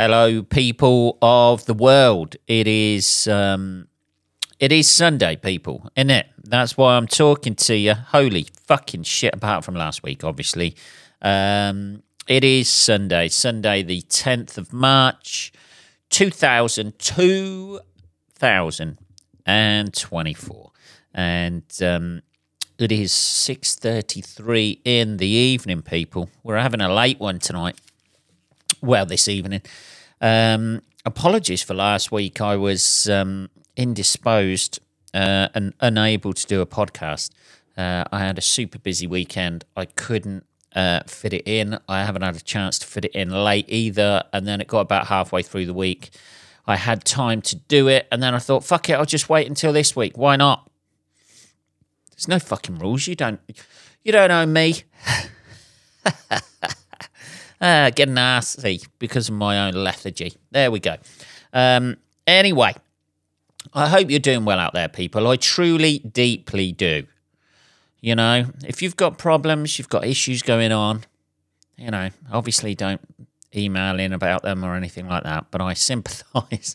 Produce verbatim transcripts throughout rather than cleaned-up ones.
Hello, people of the world. It is um, it is Sunday, people, isn't it? That's why I'm talking to you. Holy fucking shit, apart from last week, obviously. Um, it is Sunday, Sunday the tenth of March, two thousand twenty-four. And um, it is six thirty-three in the evening, people. We're having a late one tonight. Well, this evening. Um, apologies for last week. I was um, indisposed uh, and unable to do a podcast. Uh, I had a super busy weekend. I couldn't uh, fit it in. I haven't had a chance to fit it in late either. And then it got about halfway through the week. I had time to do it. And then I thought, fuck it, I'll just wait until this week. Why not? There's no fucking rules. You don't, you don't know me. Uh, getting nasty because of my own lethargy. There we go. Um, anyway, I hope you're doing well out there, people. I truly, deeply do. You know, if you've got problems, you've got issues going on, you know, obviously don't email in about them or anything like that, but I sympathise.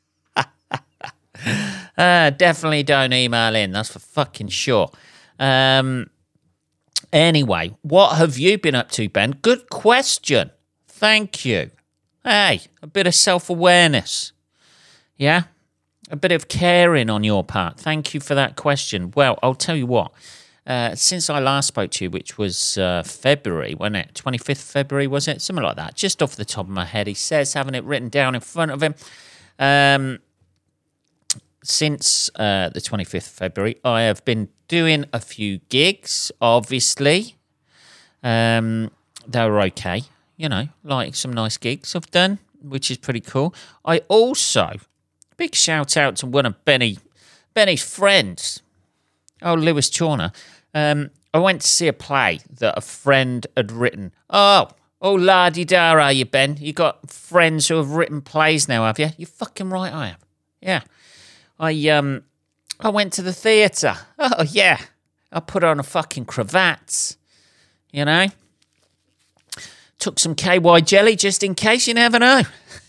uh, definitely don't email in, that's for fucking sure. Um... Anyway, what have you been up to, Ben? Good question. Thank you. Hey, a bit of self-awareness. Yeah? A bit of caring on your part. Thank you for that question. Well, I'll tell you what. Uh, since I last spoke to you, which was uh, February, wasn't it? twenty-fifth of February, was it? Something like that. Just off the top of my head. He says, having it written down in front of him. Um... Since uh, the twenty-fifth of February, I have been doing a few gigs, obviously. Um, they were okay, you know, like some nice gigs I've done, which is pretty cool. I also, big shout out to one of Benny, Benny's friends, oh, Lewis Chorner. Um, I went to see a play that a friend had written. Oh, oh, la-di-da, are you, Ben? You got friends who have written plays now, have you? You're fucking right, I have. Yeah. I um, I went to the theatre. Oh, yeah. I put on a fucking cravat, you know. Took some K Y jelly just in case, you never know.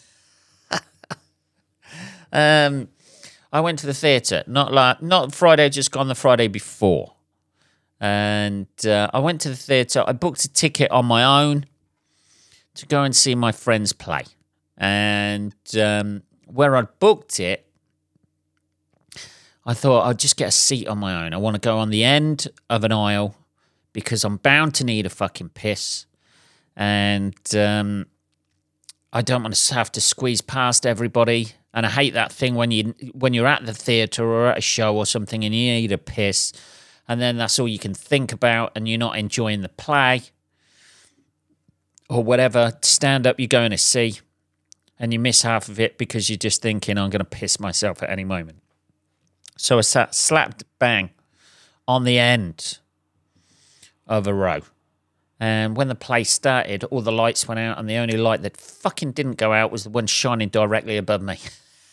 um, I went to the theatre, not like not Friday just gone, the Friday before. And uh, I went to the theatre. I booked a ticket on my own to go and see my friend's play. And um, where I'd booked it, I thought I'd just get a seat on my own. I want to go on the end of an aisle because I'm bound to need a fucking piss. And um, I don't want to have to squeeze past everybody. And I hate that thing when, you, when you're at the theatre or at a show or something and you need a piss. And then that's all you can think about and you're not enjoying the play. Or whatever, stand up you're going to see. And you miss half of it because you're just thinking, I'm going to piss myself at any moment. So I sat slapped bang on the end of a row. And when the play started, all the lights went out and the only light that fucking didn't go out was the one shining directly above me.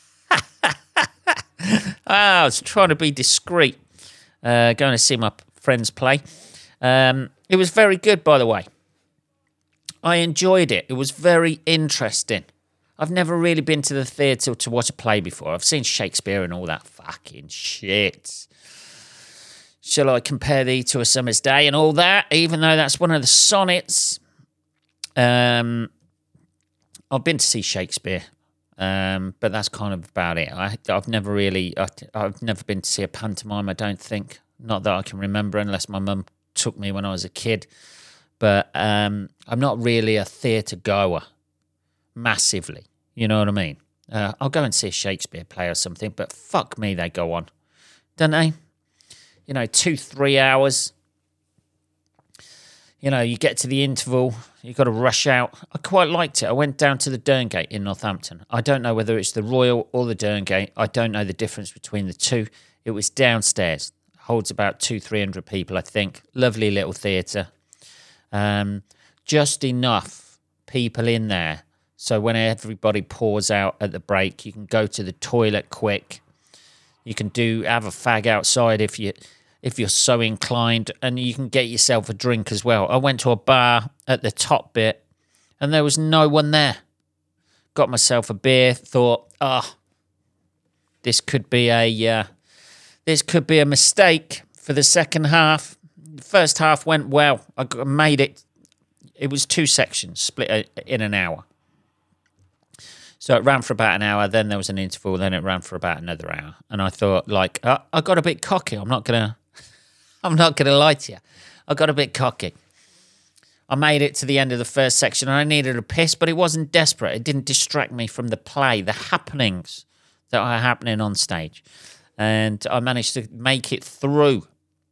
I was trying to be discreet, uh, going to see my friend's play. Um, it was very good, by the way. I enjoyed it. It was very interesting. I've never really been to the theatre to watch a play before. I've seen Shakespeare and all that fucking shit. Shall I compare thee to a summer's day and all that, even though that's one of the sonnets? Um, I've been to see Shakespeare, um, but that's kind of about it. I, I've never really, I, I've never been to see a pantomime, I don't think. Not that I can remember, unless my mum took me when I was a kid. But um, I'm not really a theatre goer. Massively, you know what I mean? Uh, I'll go and see a Shakespeare play or something, but fuck me, they go on, don't they? You know, two, three hours. You know, you get to the interval, you've got to rush out. I quite liked it. I went down to the Derngate in Northampton. I don't know whether it's the Royal or the Derngate. I don't know the difference between the two. It was downstairs. Holds about two, three hundred people, I think. Lovely little theatre. Um, just enough people in there. So when everybody pours out at the break, you can go to the toilet quick. You can do have a fag outside if you if you're so inclined, and you can get yourself a drink as well. I went to a bar at the top bit, and there was no one there. got myself a beer, thought, ah, oh, this could be a uh, this could be a mistake for the second half. The first half went well. I made it. It was two sections split in an hour. So it ran for about an hour, then there was an interval, then it ran for about another hour. And I thought, like, uh, I got a bit cocky. I'm not gonna, I'm not gonna lie to you. I got a bit cocky. I made it to the end of the first section, and I needed a piss, but it wasn't desperate. It didn't distract me from the play, the happenings that are happening on stage, and I managed to make it through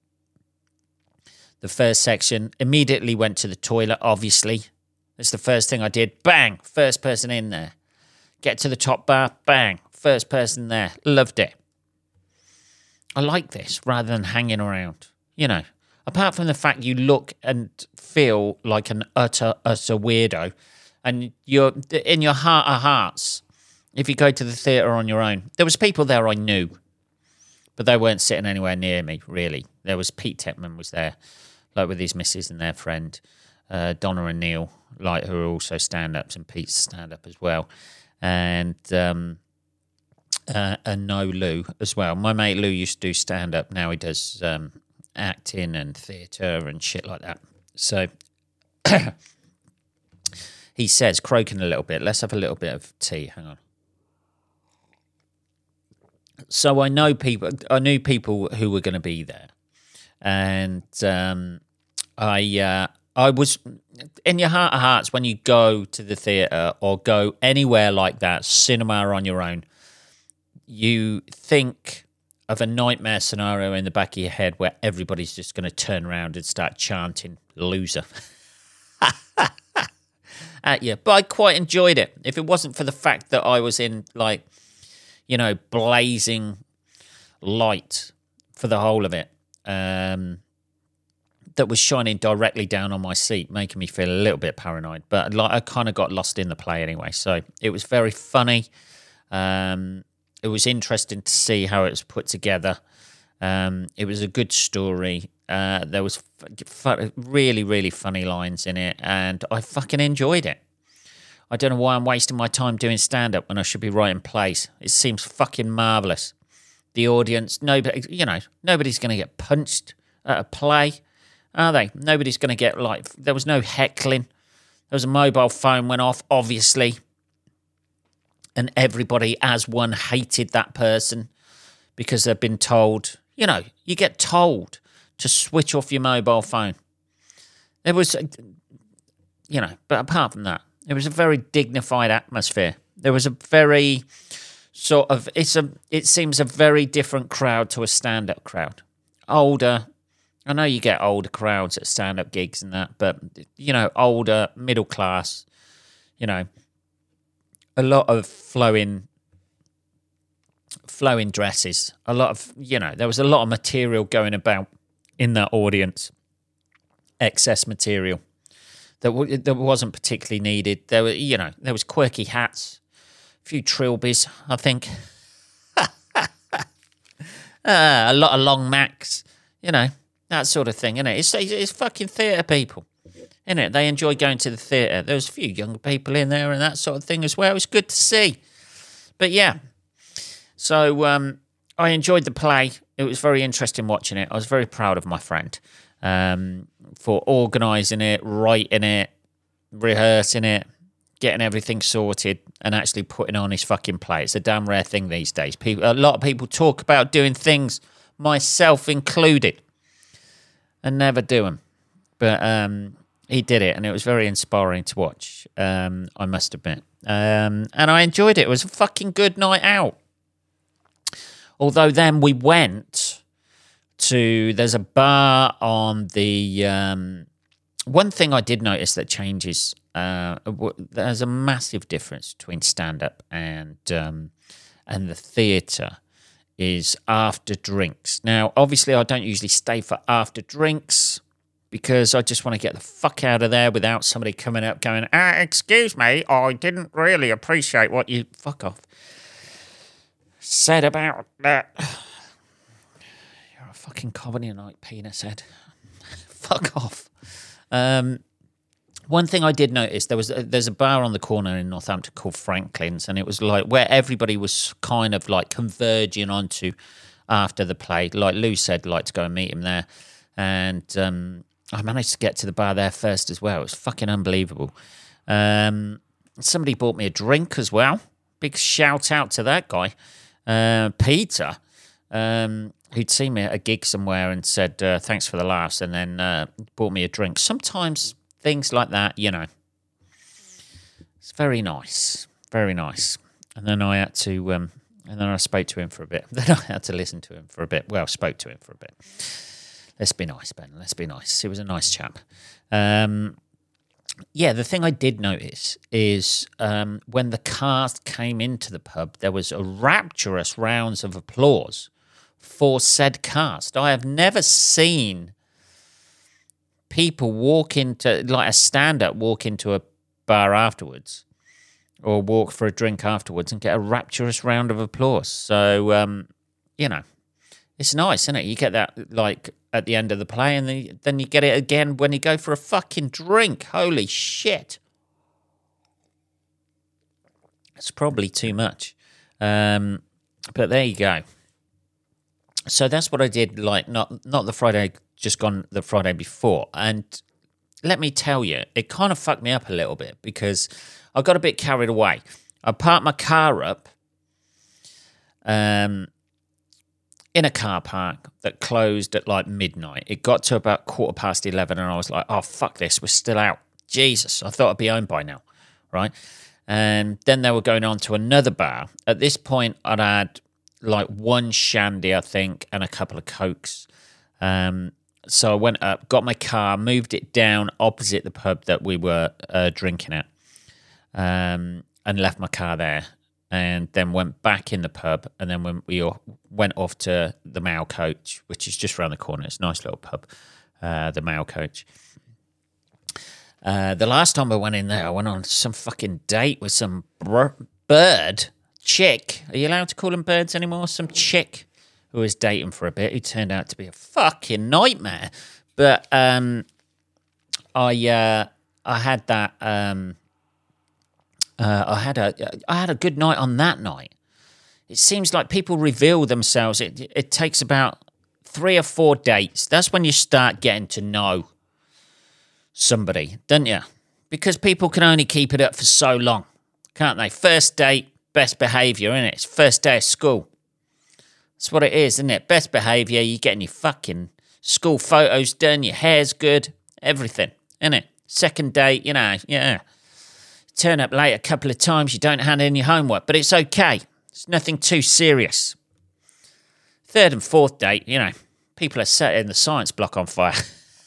the first section. Immediately went to the toilet. Obviously, that's the first thing I did. Bang! First person in there. Get to the top bar, bang, first person there. Loved it. I like this rather than hanging around. You know, apart from the fact you look and feel like an utter, utter weirdo, and you're in your heart of hearts, if you go to the theatre on your own, there was people there I knew, but they weren't sitting anywhere near me, really. There was Pete Tepman was there, like with his missus and their friend, uh, Donna and Neil, like who are also stand-ups, and Pete's stand-up as well. And um, uh, and no Lou as well. My mate Lou used to do stand-up. Now he does um, acting and theatre and shit like that. So he says, croaking a little bit. Let's have a little bit of tea. Hang on. So I know people. I knew people who were going to be there, and um, I. Uh, I was, in your heart of hearts, when you go to the theatre or go anywhere like that, cinema on your own, you think of a nightmare scenario in the back of your head where everybody's just going to turn around and start chanting "loser" at you. But I quite enjoyed it. If it wasn't for the fact that I was in, like, you know, blazing light for the whole of it, um... that was shining directly down on my seat, making me feel a little bit paranoid. But like, I kind of got lost in the play anyway. So it was very funny. Um, it was interesting to see how it was put together. Um, it was a good story. Uh, there was f- really, really funny lines in it, and I fucking enjoyed it. I don't know why I'm wasting my time doing stand-up when I should be writing plays. It seems fucking marvellous. The audience, nobody, you know, nobody's going to get punched at a play. Are they? Nobody's going to get, like, there was no heckling. There was a mobile phone went off, obviously. And everybody, as one, hated that person because they've been told, you know, you get told to switch off your mobile phone. There was, you know, but apart from that, it was a very dignified atmosphere. There was a very sort of, it's a, it seems a very different crowd to a stand-up crowd. Older, I know you get older crowds at stand-up gigs and that, but, you know, older, middle class, you know, a lot of flowing, flowing dresses, a lot of, you know, there was a lot of material going about in that audience, excess material that w- that wasn't particularly needed. There were, you know, there was quirky hats, a few trilbies, I think, uh, a lot of long Macs, you know. That sort of thing, innit? It's, it's fucking theatre people, innit? They enjoy going to the theatre. There was a few younger people in there and that sort of thing as well. It was good to see. But yeah, so um, I enjoyed the play. It was very interesting watching it. I was very proud of my friend um, for organising it, writing it, rehearsing it, getting everything sorted and actually putting on his fucking play. It's a damn rare thing these days. People, a lot of people talk about doing things, myself included, and never do them. But um, he did it, and it was very inspiring to watch, um, I must admit. Um, and I enjoyed it. It was a fucking good night out. Although then we went to, there's a bar on the, um, one thing I did notice that changes, uh, there's a massive difference between stand-up and um, and the theatre, is after drinks. Now, obviously, I don't usually stay for after drinks because I just want to get the fuck out of there without somebody coming up going, ah, excuse me, I didn't really appreciate what you, fuck off, said about that. You're a fucking covenant penis head. Fuck off. Um, One thing I did notice, there was a, there's a bar on the corner in Northampton called Franklin's, and it was like where everybody was kind of like converging onto after the play. Like Lou said, like to go and meet him there, and um, I managed to get to the bar there first as well. It was fucking unbelievable. Um, somebody bought me a drink as well. Big shout out to that guy, uh, Peter, um, who'd seen me at a gig somewhere and said uh, thanks for the laughs, and then uh, bought me a drink. Sometimes things like that, you know, it's very nice, very nice. And then I had to, um, and then I spoke to him for a bit. Then I had to listen to him for a bit. Well, spoke to him for a bit. Let's be nice, Ben. Let's be nice. He was a nice chap. Um, yeah, the thing I did notice is um, when the cast came into the pub, there was a rapturous rounds of applause for said cast. I have never seen people walk into, like a stand-up walk into a bar afterwards or walk for a drink afterwards and get a rapturous round of applause. So, um, you know, it's nice, isn't it? You get that, like, at the end of the play, and then, then you get it again when you go for a fucking drink. Holy shit. It's probably too much. Um, but there you go. So that's what I did, like, not not the Friday, just gone the Friday before. And let me tell you, it kind of fucked me up a little bit because I got a bit carried away. I parked my car up um, in a car park that closed at like midnight. It got to about quarter past eleven and I was like, oh, fuck this, we're still out. Jesus, I thought I'd be home by now, right? And then they were going on to another bar. At this point, I'd had like one shandy, I think, and a couple of Cokes. Um, so I went up, got my car, moved it down opposite the pub that we were uh, drinking at, um, and left my car there. And then went back in the pub, and then when we all went off to the Mail Coach, which is just around the corner. It's a nice little pub, uh, the Mail Coach. Uh, the last time I went in there, I went on some fucking date with some br- bird, chick. Are you allowed to call them birds anymore? Some chick who was dating for a bit, who turned out to be a fucking nightmare. But um, I uh, I had that... Um, Uh, I had a I had a good night on that night. It seems like people reveal themselves. It it takes about three or four dates. That's when you start getting to know somebody, don't you? Because people can only keep it up for so long, can't they? First date, best behaviour, isn't it? It's first day of school. That's what it is, isn't it? Best behaviour, you're getting your fucking school photos done, your hair's good, everything, isn't it? Second date, you know, yeah. Turn up late a couple of times, you don't hand in your homework, but it's okay. It's nothing too serious. Third and fourth date, you know, people are setting the science block on fire.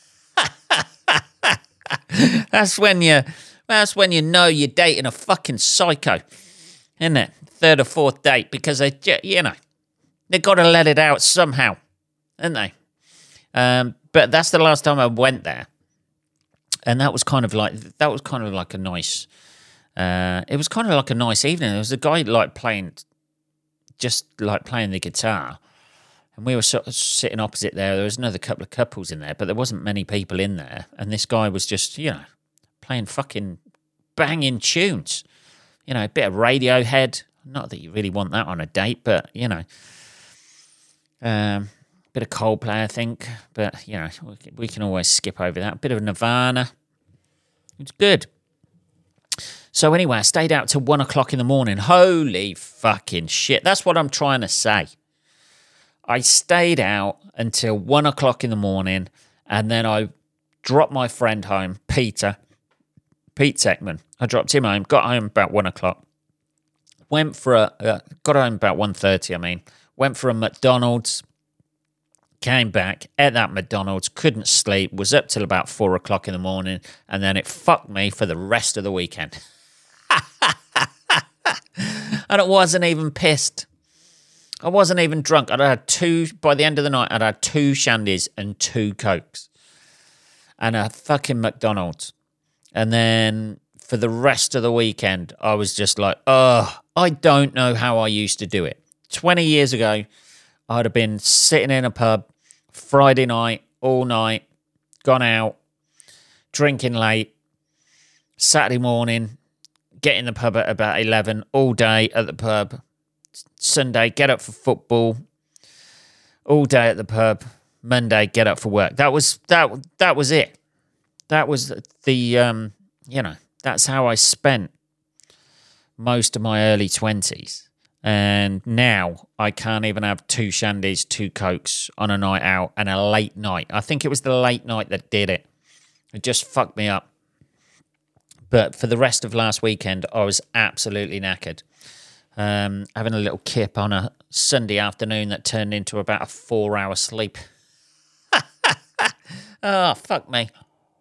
That's when you, that's when you know you're dating a fucking psycho, isn't it? Third or fourth date, because they, you know, they got to let it out somehow, haven't they? Um, but that's the last time I went there, and that was kind of like that was kind of like a nice. Uh, it was kind of like a nice evening. There was a guy like playing, just like playing the guitar, and we were sort of sitting opposite there. There was another couple of couples in there, but there wasn't many people in there. And this guy was just, you know, playing fucking banging tunes. You know, a bit of Radiohead. Not that you really want that on a date, but you know, um, a bit of Coldplay, I think. But you know, we can always skip over that. A bit of Nirvana. It's good. So anyway, I stayed out till one o'clock in the morning. Holy fucking shit. That's what I'm trying to say. I stayed out until one o'clock in the morning, and then I dropped my friend home, Peter, Pete Techman. I dropped him home, got home about one o'clock. Went for a, uh, got home about one thirty, I mean. Went for a McDonald's, came back, ate that McDonald's, couldn't sleep, was up till about four o'clock in the morning, and then it fucked me for the rest of the weekend. And it wasn't even pissed. I wasn't even drunk. I'd had two, by the end of the night, I'd had two shandies and two Cokes. And a fucking McDonald's. And then for the rest of the weekend, I was just like, oh, I don't know how I used to do it. twenty years ago, I'd have been sitting in a pub, Friday night, all night, gone out, drinking late, Saturday morning, get in the pub at about eleven, all day at the pub. Sunday, get up for football, all day at the pub. Monday, get up for work. That was that. That was it. That was the um, you know. That's how I spent most of my early twenties. And now I can't even have two shandies, two cokes on a night out and a late night. I think it was the late night that did it. It just fucked me up. But for the rest of last weekend, I was absolutely knackered. Um, having a little kip on a Sunday afternoon that turned into about a four-hour sleep. Oh, fuck me.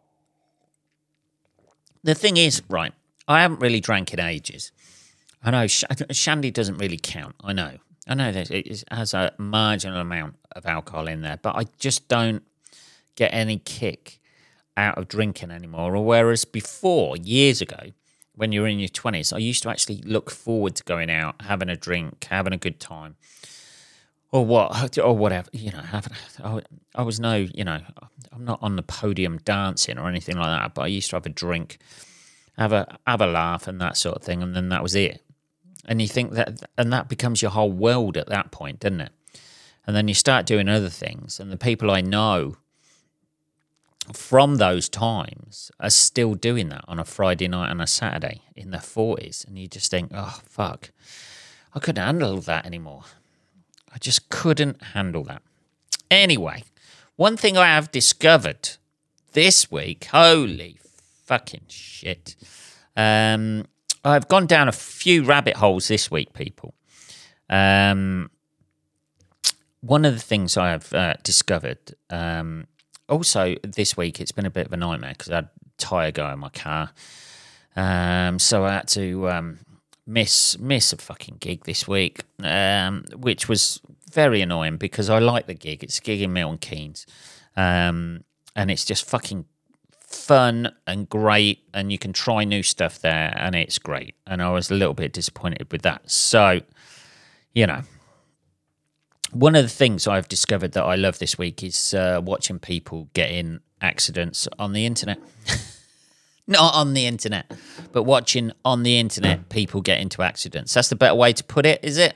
The thing is, right, I haven't really drank in ages. I know sh- shandy doesn't really count. I know. I know that it has a marginal amount of alcohol in there, but I just don't get any kick out of drinking anymore. Or whereas before, years ago, when you were in your twenties, I used to actually look forward to going out, having a drink, having a good time. Or what, or whatever, you know, having, I, I was no, you know, I'm not on the podium dancing or anything like that, but I used to have a drink, have a have a laugh and that sort of thing, and then that was it. And you think that, and that becomes your whole world at that point, doesn't it? And then you start doing other things, and the people I know from those times are still doing that on a Friday night and a Saturday in their forties, and you just think, oh, fuck, I couldn't handle that anymore. I just couldn't handle that. Anyway, one thing I have discovered this week, holy fucking shit, um, I've gone down a few rabbit holes this week, people. Um, one of the things I have uh, discovered, um, also this week, it's been a bit of a nightmare because I had a tyre go in my car. Um, so I had to um, miss miss a fucking gig this week, um, which was very annoying because I like the gig. It's a gig in Milton Keynes. Um, and it's just fucking fun and great, and you can try new stuff there, and it's great. And I was a little bit disappointed with that. So, you know, one of the things I've discovered that I love this week is uh, watching people get in accidents on the internet. Not on the internet, but watching on the internet people get into accidents. That's the better way to put it, is it?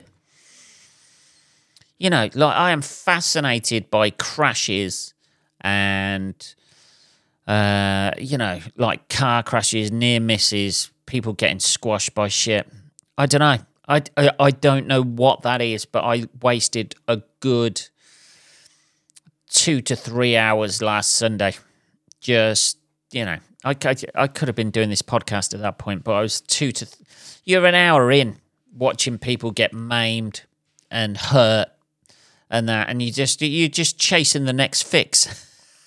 You know, like I am fascinated by crashes and, uh, you know, like car crashes, near misses, people getting squashed by shit. I don't know. I, I, I don't know what that is, but I wasted a good two to three hours last Sunday. Just, you know, I, I, I could have been doing this podcast at that point, but I was two to... Th- you're an hour in watching people get maimed and hurt and that, and you just, you're just chasing the next fix.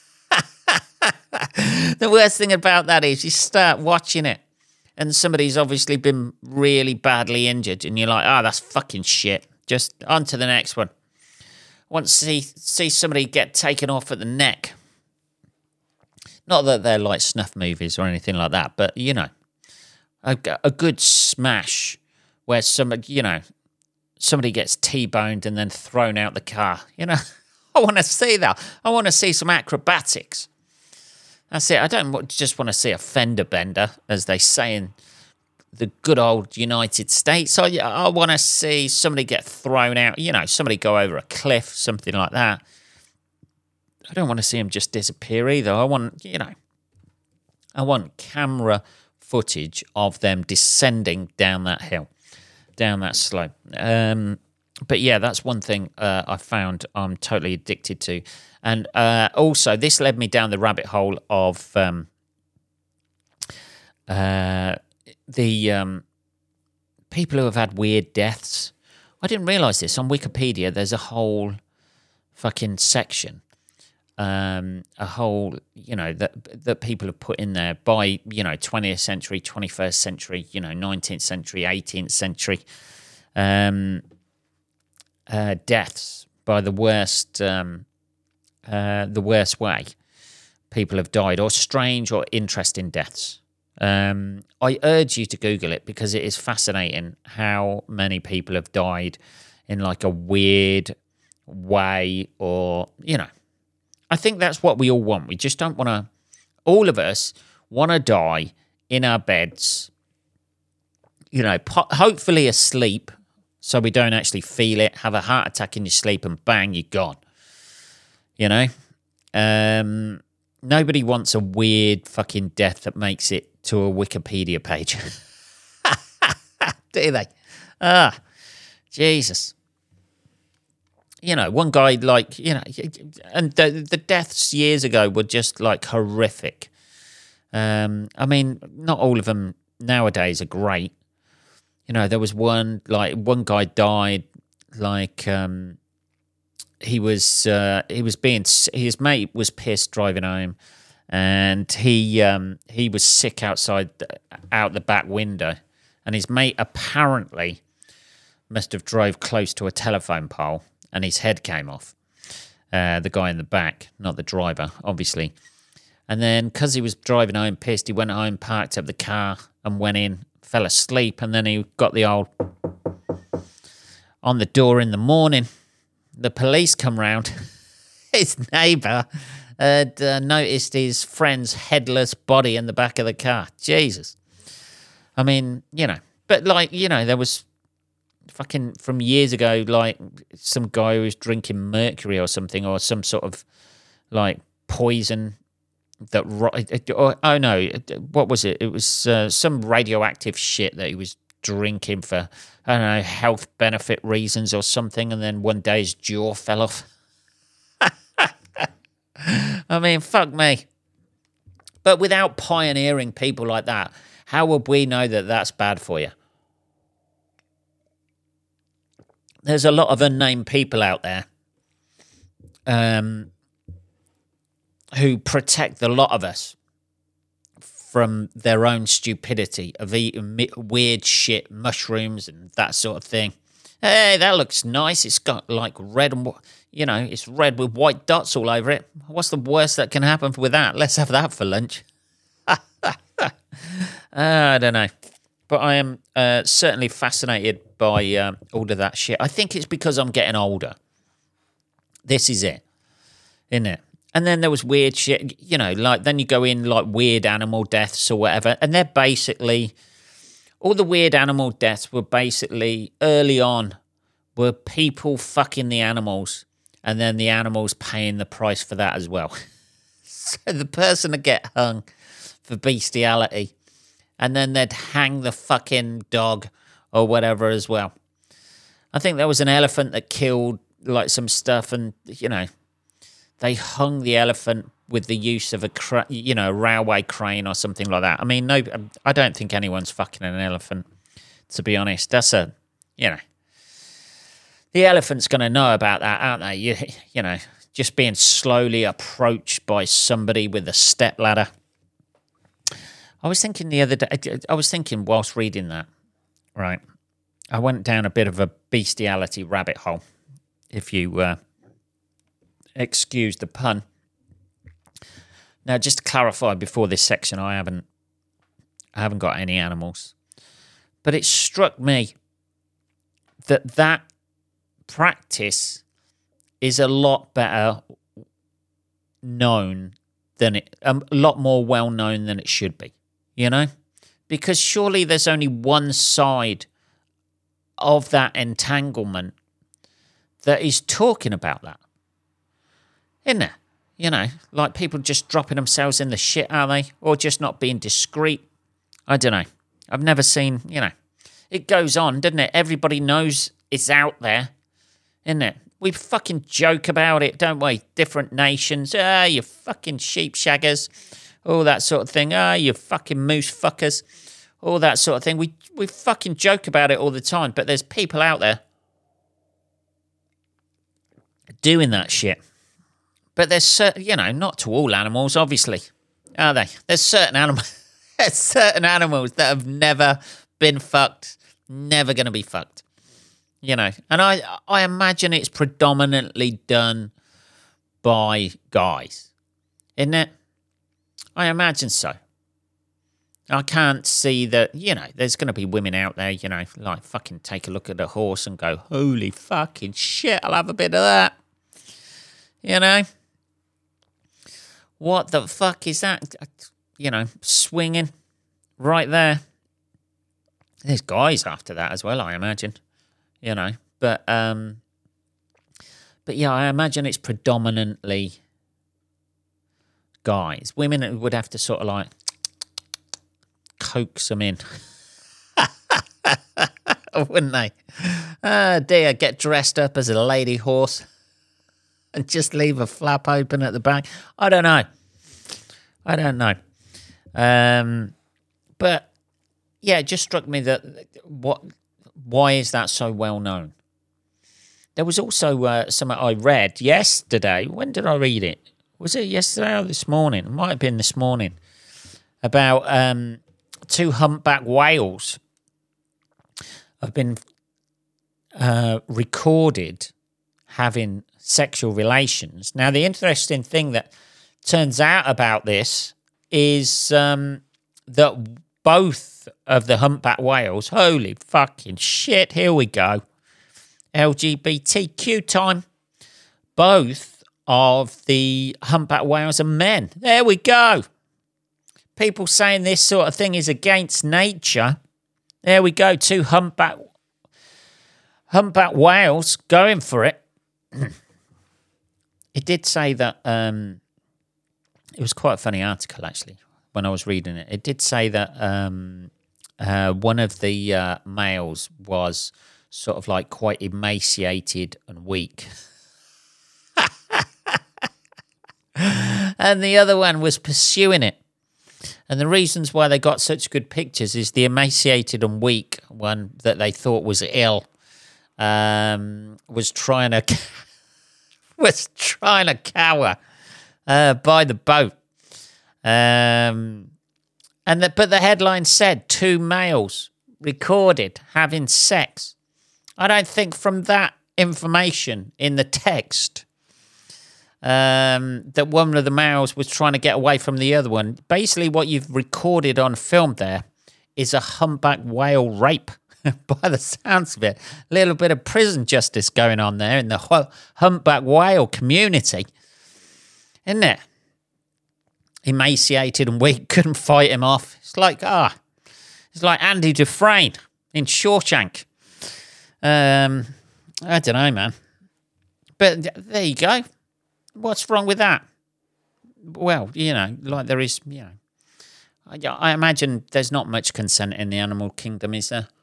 The worst thing about that is you start watching it and somebody's obviously been really badly injured and you're like, oh, that's fucking shit. Just on to the next one. I want to see, see somebody get taken off at the neck. Not that they're like snuff movies or anything like that, but, you know, a, a good smash where somebody, you know, somebody gets T-boned and then thrown out the car. You know, I want to see that. I want to see some acrobatics. That's it. I don't just want to see a fender bender, as they say in the good old United States. I, I want to see somebody get thrown out, you know, somebody go over a cliff, something like that. I don't want to see them just disappear either. I want, you know, I want camera footage of them descending down that hill, down that slope. Um, but yeah, that's one thing uh, I found I'm totally addicted to. And uh, also, this led me down the rabbit hole of um, uh, the um, people who have had weird deaths. I didn't realise this. On Wikipedia, there's a whole fucking section. Um, a whole, you know, that that people have put in there by, you know, twentieth century, twenty-first century, you know, nineteenth century, eighteenth century, um, uh, deaths by the worst, um, uh, the worst way people have died, or strange or interesting deaths. Um, I urge you to Google it because it is fascinating how many people have died in like a weird way, or, you know. I think that's what we all want. We just don't want to, all of us want to die in our beds, you know, po- hopefully asleep, so we don't actually feel it, have a heart attack in your sleep, and bang, you're gone. You know? Um, nobody wants a weird fucking death that makes it to a Wikipedia page. Do they? Ah, Jesus. You know, one guy, like, you know, and the, the deaths years ago were just, like, horrific. Um, I mean, not all of them nowadays are great. You know, there was one, like, one guy died, like, um, he was, uh, he was being, his mate was pissed driving home, and he, um, he was sick outside, out the back window, and his mate apparently must have drove close to a telephone pole, and his head came off. Uh, the guy in the back, not the driver, obviously. And then, because he was driving home pissed, he went home, parked up the car, and went in, fell asleep, and then he got the old on the door in the morning. The police come round. His neighbour had uh, noticed his friend's headless body in the back of the car. Jesus. I mean, you know, but like, you know, there was fucking from years ago, like some guy who was drinking mercury or something, or some sort of like poison that, or, oh no, what was it? It was uh, some radioactive shit that he was drinking for, I don't know, health benefit reasons or something, and then one day his jaw fell off. I mean, fuck me. But without pioneering people like that, how would we know that that's bad for you? There's a lot of unnamed people out there um, who protect the lot of us from their own stupidity of eating weird shit, mushrooms and that sort of thing. Hey, that looks nice. It's got like red and, you know, it's red with white dots all over it. What's the worst that can happen with that? Let's have that for lunch. uh, I don't know. But I am uh, certainly fascinated by um, all of that shit. I think it's because I'm getting older. This is it, isn't it? And then there was weird shit, you know, like then you go in like weird animal deaths or whatever. And they're basically, all the weird animal deaths were basically early on were people fucking the animals and then the animals paying the price for that as well. So the person would get hung for bestiality and then they'd hang the fucking dog or whatever as well. I think there was an elephant that killed like some stuff and, you know, they hung the elephant with the use of a, cra- you know, railway crane or something like that. I mean, no, I don't think anyone's fucking an elephant, to be honest. That's a, you know, the elephant's going to know about that, aren't they? You, you know, just being slowly approached by somebody with a step ladder. I was thinking the other day, I was thinking whilst reading that, right, I went down a bit of a bestiality rabbit hole, if you uh, excuse the pun. Now, just to clarify before this section, I haven't, I haven't got any animals, but it struck me that that practice is a lot better known than it, a lot more well known than it should be, you know, because surely there's only one side of that entanglement that is talking about that, isn't there? You know, like people just dropping themselves in the shit, are they? Or just not being discreet? I don't know. I've never seen, you know. It goes on, doesn't it? Everybody knows it's out there, isn't it? We fucking joke about it, don't we? Different nations. Ah, you fucking sheep shaggers. All that sort of thing. Ah, you fucking moose fuckers. All that sort of thing. We, we fucking joke about it all the time. But there's people out there doing that shit. But there's certain, you know, not to all animals, obviously, are they? There's certain animals, there's certain animals that have never been fucked, never going to be fucked, you know. And I, I imagine it's predominantly done by guys, isn't it? I imagine so. I can't see that, you know, there's going to be women out there, you know, like fucking take a look at a horse and go, holy fucking shit, I'll have a bit of that, you know. What the fuck is that? You know, swinging, right there. There's guys after that as well, I imagine. You know, but um, but yeah, I imagine it's predominantly guys. Women would have to sort of like coax them in, wouldn't they? Oh dear, get dressed up as a lady horse and just leave a flap open at the back. I don't know. I don't know. Um, but yeah, it just struck me that what, why is that so well known? There was also uh, something I read yesterday. When did I read it? Was it yesterday or this morning? It might have been this morning. About um, two humpback whales have been uh, recorded having sexual relations. Now, the interesting thing that turns out about this is um, that both of the humpback whales, holy fucking shit, here we go, L G B T Q time, both of the humpback whales are men. There we go. People saying this sort of thing is against nature. There we go, two humpback humpback whales going for it. It did say that, um, it was quite a funny article actually when I was reading it. It did say that um, uh, one of the uh, males was sort of like quite emaciated and weak. And the other one was pursuing it. And the reasons why they got such good pictures is the emaciated and weak one that they thought was ill um, was trying to was trying to cower uh, by the boat. Um, and the, but the headline said two males recorded having sex. I don't think from that information in the text um, that one of the males was trying to get away from the other one. Basically, what you've recorded on film there is a humpback whale rape. By the sounds of it, a little bit of prison justice going on there in the humpback whale community, isn't it? Emaciated and weak, couldn't fight him off. It's like ah, it's like Andy Dufresne in Shawshank. Um, I don't know, man. But there you go. What's wrong with that? Well, you know, like there is, you know, I, I imagine there's not much consent in the animal kingdom, is there?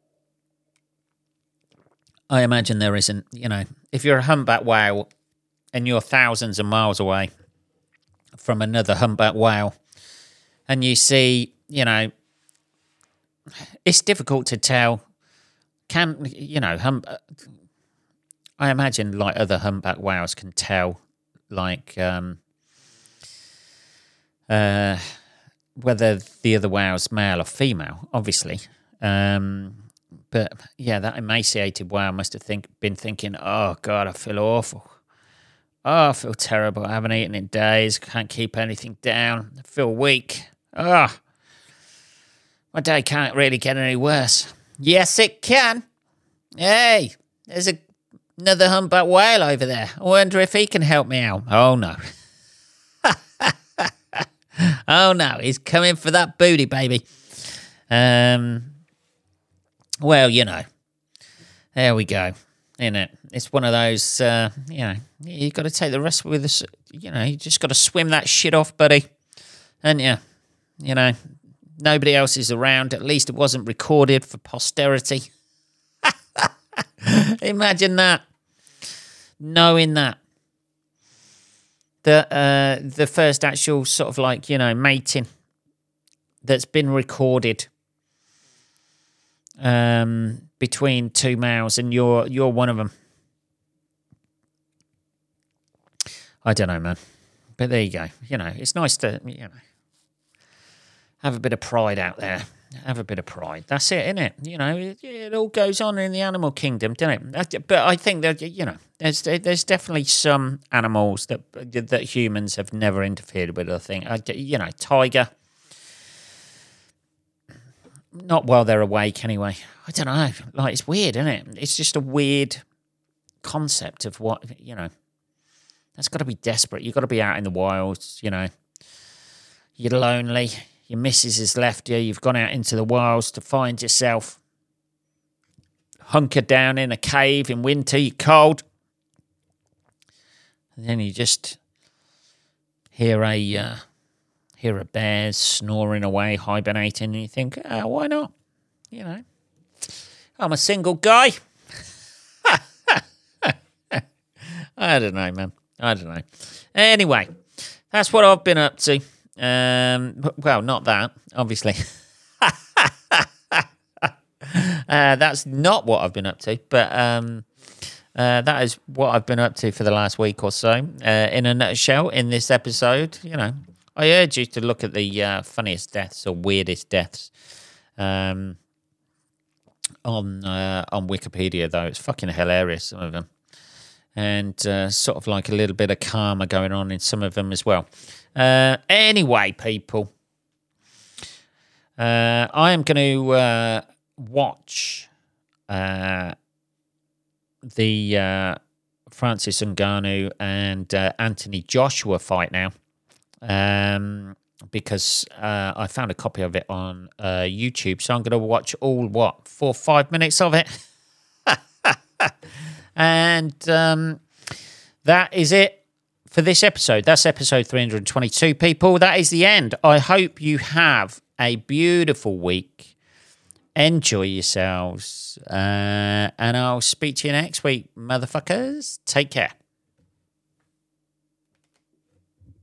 I imagine there isn't. You know, if you're a humpback whale and you're thousands of miles away from another humpback whale and you see, you know, it's difficult to tell. Can, you know, hum, I imagine like other humpback whales can tell, like, um, uh, whether the other whale's male or female, obviously. Um, but yeah, that emaciated whale must have think, been thinking, oh God, I feel awful. Oh, I feel terrible. I haven't eaten in days. Can't keep anything down. I feel weak. Oh, my day can't really get any worse. Yes, it can. Hey, there's a, another humpback whale over there. I wonder if he can help me out. Oh, no. Oh, no. He's coming for that booty, baby. Um, well, you know. There we go. In it, it's one of those, uh, you know, you got to take the rest with us. You know, you just got to swim that shit off, buddy. And yeah, you know, nobody else is around. At least it wasn't recorded for posterity. Imagine that. Knowing that. The, uh, the first actual sort of like, you know, mating that's been recorded um, between two males, and you're you're one of them. I don't know, man. But there you go. You know, it's nice to, you know, have a bit of pride out there. Have a bit of pride. That's it, isn't it? You know, it, it all goes on in the animal kingdom, doesn't it? But I think that, you know, there's there's definitely some animals that that humans have never interfered with. I think, you know, tiger. Not while they're awake, anyway. I don't know. Like, it's weird, isn't it? It's just a weird concept of what, you know. That's got to be desperate. You've got to be out in the wilds, you know. You're lonely. your missus has left you, you've gone out into the wilds to find yourself hunkered down in a cave in winter, you're cold. And then you just hear a uh, hear a bear snoring away, hibernating, and you think, oh, why not? You know, I'm a single guy. I don't know, man. I don't know. Anyway, that's what I've been up to. Um, well, not that, obviously. uh, that's not what I've been up to, but um, uh, that is what I've been up to for the last week or so. Uh, in a nutshell, in this episode, you know, I urge you to look at the uh, funniest deaths or weirdest deaths um, on uh, on Wikipedia, though. It's fucking hilarious, some of them. And uh, sort of like a little bit of karma going on in some of them as well. Uh, anyway, people, uh, I am going to uh, watch uh, the uh, Francis Ngannou and uh, Anthony Joshua fight now, um, because uh, I found a copy of it on uh, YouTube. So I'm going to watch all, what, four, five minutes of it. And um, that is it for this episode. That's episode three hundred twenty-two, people. That is the end. I hope you have a beautiful week. Enjoy yourselves. Uh, and I'll speak to you next week, motherfuckers. Take care.